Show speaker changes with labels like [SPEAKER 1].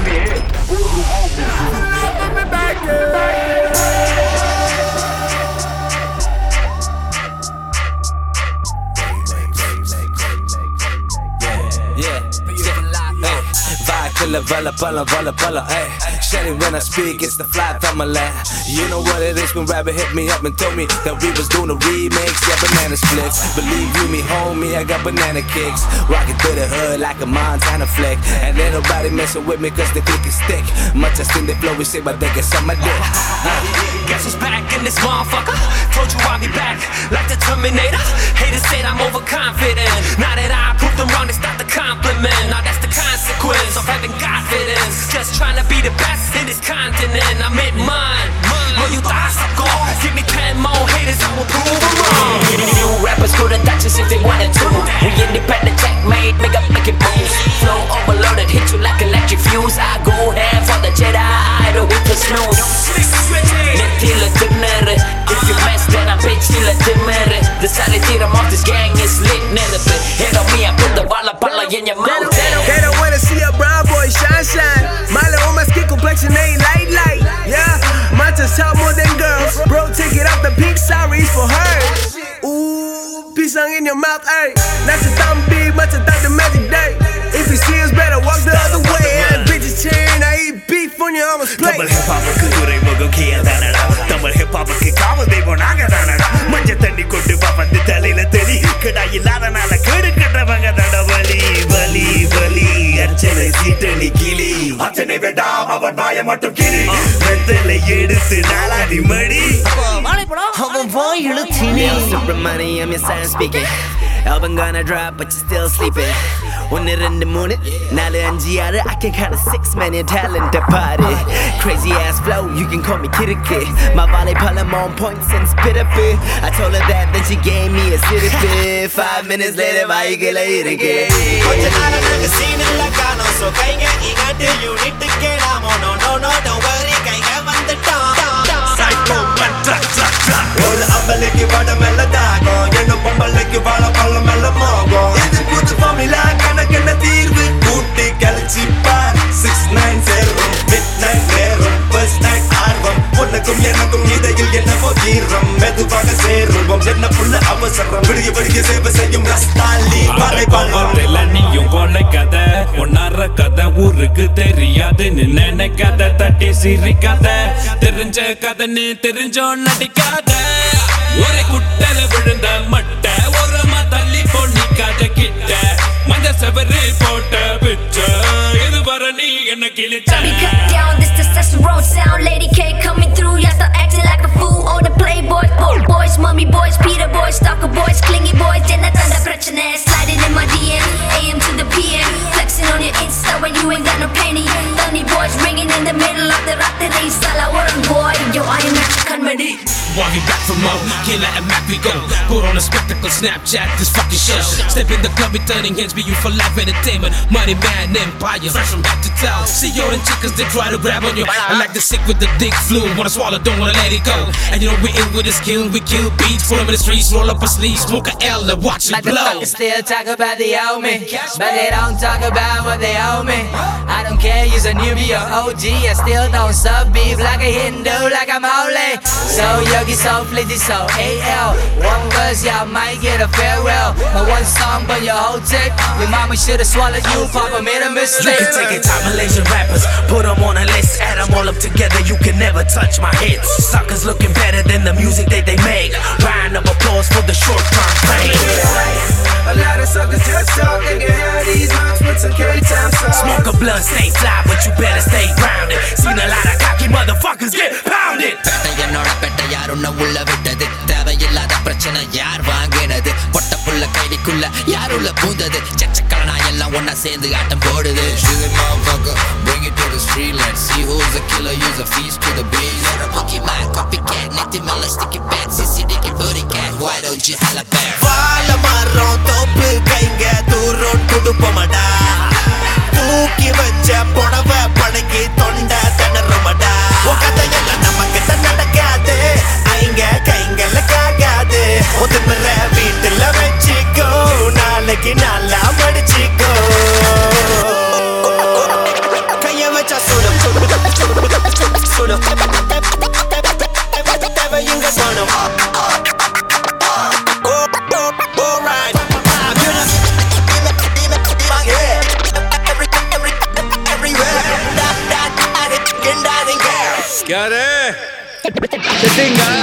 [SPEAKER 1] Bala, ayy. Shining when I speak, it's the fly family. You know what it is when Rabbit hit me up and told me that we was doing a remix, yeah, banana splits. Believe you me, homie, I got banana kicks. Rockin' through the hood like a Montana flick. And ain't nobody messing with me cause they click and stick. Much as in the flow, we say, but they get some of dick.
[SPEAKER 2] Guess who's back in this motherfucker? Told you I'll be back like the Terminator. Haters said I'm overconfident. Now that I proved them wrong, they start to compliment. Now that's the consequence of having confidence. Just trying to be the best in this continent. I made mine. Well, you thought I go. Give me 10 more haters, I will prove them wrong.
[SPEAKER 3] You rappers couldn't touch us if they wanted to. We independent, checkmate, make it moves. Flow overloaded, hit you like electric fuse. I go ham for the Jedi, I don't hit the snooze. Nettila timmere. If you mess, then I bitch till a timmere. Decided to I'm off this gang, it's lit, never bit. Hit on me, I put the bala in your mouth.
[SPEAKER 4] They don't wanna see a brown boy shine. Milo on my skin complexion ain't light. Yeah, my just help more than girls. Bro, take it off the pink, sorry for her. Ooh, peace in your mouth, ayy. That's a thumb big, much a thought the magic day. If you see us better, walk the other way. And bitches cheering, I eat beef on your armor's plate.
[SPEAKER 5] Double hip hop kudurai mogam kiyadanada. Double hip hop ku kaavadevo naagadanada. Manja thanni kottu papandu thalila theli. Kada illadanaala kedu kadravanga dada bali. Archanai seetani kili. Achanai vedam avan vaaya mattum kili. Vettala eduthu naaladi madi.
[SPEAKER 3] Avan vaai iluthini.
[SPEAKER 6] Subramani, I'm your silent speaking. Album gonna drop, but you're still sleeping. 1, 2, 3, 4, 5, 6. I can count to 6, man, you're talent party. Crazy ass flow, you can call me Kiriki. My volley pull him on points and spit a bit. I told her that, then she gave me a city bit. 5 minutes later, why you get later again?
[SPEAKER 7] So kaiga igate unit ke namo no don't worry kaiga vandata
[SPEAKER 5] Psycho tra
[SPEAKER 7] Old ambeleki vada mella dago yenno pombaleki vala palla mella mogo idu pudu formula kanakena theervu kutti kalchi par 690 midnight nerum first night arvam unnakum ennakum idayil enna pogiram meduvaga serum enna pulla avasaram vidiye seva seyyum rastali palai palai
[SPEAKER 8] நீயும் போன கதை ஒன்னார கதை ஊருக்கு தெரியாது நினைக்காத தட்டி சிரிக்காத தெரிஞ்ச கதைன்னு தெரிஞ்சோ நடிக்காத ஒரு குட்டல விழுந்த மட்ட ஓரமா தள்ளி பொண்ணிக்காத கிட்ட மஞ்ச செவரு போட்ட பிச்ச இது வர நீ என்ன கிழிச்ச
[SPEAKER 9] cut down this testosterone sound lady K coming through y'all start acting like a fool all the playboys boys mummy boys Peter boys stalker boys clingy boys என்ன தந்த பிரச்சனை sliding in my DM AM to the PM flexing on your Insta when you ain't got no penny Lonely boys ringing in the middle of the ராத்திரி sala one boy yo I am not comedy
[SPEAKER 2] Walking back from home, can't let him back we go. Put on a spectacle, Snapchat, this fucking show. Step in the club, we turning heads, be you for life entertainment. Money man, empire, fresh from back to town. See all the chickens, they try to grab on you. I like the sick with the dick flu, wanna swallow, don't wanna let it go. And you know we in with a skill, we kill beats, pull them in the streets, roll up a sleeve, smoke a L and watch it blow.
[SPEAKER 3] Motherfuckers still talk about they owe me, but they don't talk about what they owe me. I don't care, you're a newbie or OG, I still don't sub beef like a Hindu, like I'm holy. So Yogi, so Flizzy, so AL. One verse, y'all might get a farewell. My one song, but your whole tape. Your mama should've swallowed you, Papa made a mistake.
[SPEAKER 5] You can take it, top Malaysian rappers, put them on a list, add them all up together, you can never touch my hits. Suckers looking better than the music that they make. Round of applause for the short-term pain.
[SPEAKER 4] A lot of suckers just talk, they can have these moms with some K-time sauce.
[SPEAKER 5] Smoke a blunt, stay fly, but you better stay grounded. Seen a lot of cocky motherfuckers get pounded.
[SPEAKER 10] என்னோட பெட்ட யாருன்ன உள்ள விட்டது தேவையில்லாத பிரச்சனை யார் வாங்கினது பொட்ட புள்ள கைடிக்குள்ள யார் உள்ள பூந்தது சச்சக்கலனா எல்லாம் ஒன்னா சேர்ந்து ஆட்டம் போடுது bring it to the street let's see who's the killer use a feast to the beat you're a monkey man copycat netti mala sticky bad sissy dicky booty cat why don't you hella bear
[SPEAKER 7] வாழ மரம் தோப்பு கைங்க தூரோன் குடுப்பமடா தூக்கி வச்ச புடவை படங்கி தொண்டை திணறுமடா கதையெல்லாம் நமக்கு தான் நடக்காது ஐங்க கைங்கள காகாது ஒதுமுற வீட்டுல வச்சுக்கோ நாளைக்கு நல்லா மடிச்சுக்கோ கைய வச்சா
[SPEAKER 4] The thing